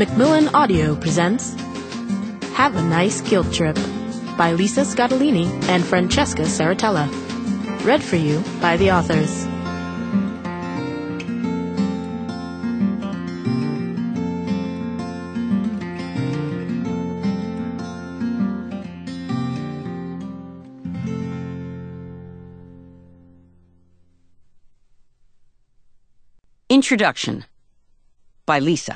Macmillan Audio presents Have a Nice Guilt Trip by Lisa Scottolini and Francesca Saratella. Read for you by the authors. Introduction by Lisa.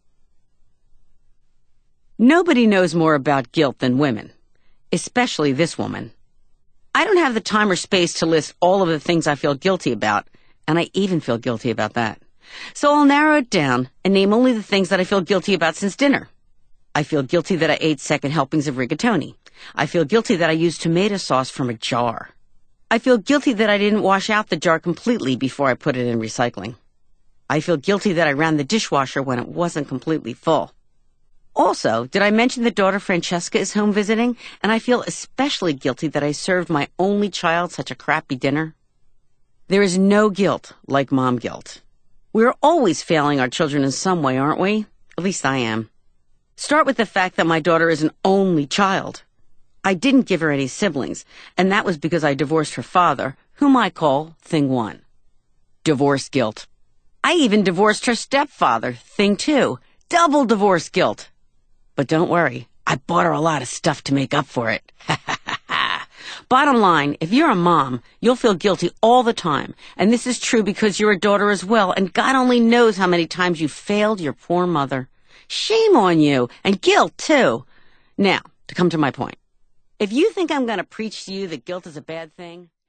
Nobody knows more about guilt than women, especially this woman. I don't have the time or space to list all of the things I feel guilty about, and I even feel guilty about that. So I'll narrow it down and name only the things that I feel guilty about since dinner. I feel guilty that I ate second helpings of rigatoni. I feel guilty that I used tomato sauce from a jar. I feel guilty that I didn't wash out the jar completely before I put it in recycling. I feel guilty that I ran the dishwasher when it wasn't completely full. Also, did I mention that daughter Francesca is home visiting, and I feel especially guilty that I served my only child such a crappy dinner? There is no guilt like mom guilt. We're always failing our children in some way, aren't we? At least I am. Start with the fact that my daughter is an only child. I didn't give her any siblings, and that was because I divorced her father, whom I call Thing 1. Divorce guilt. I even divorced her stepfather, Thing 2. Double divorce guilt. But don't worry, I bought her a lot of stuff to make up for it. Bottom line, if you're a mom, you'll feel guilty all the time. And this is true because you're a daughter as well, and God only knows how many times you failed your poor mother. Shame on you, and guilt too. Now, to come to my point. If you think I'm going to preach to you that guilt is a bad thing,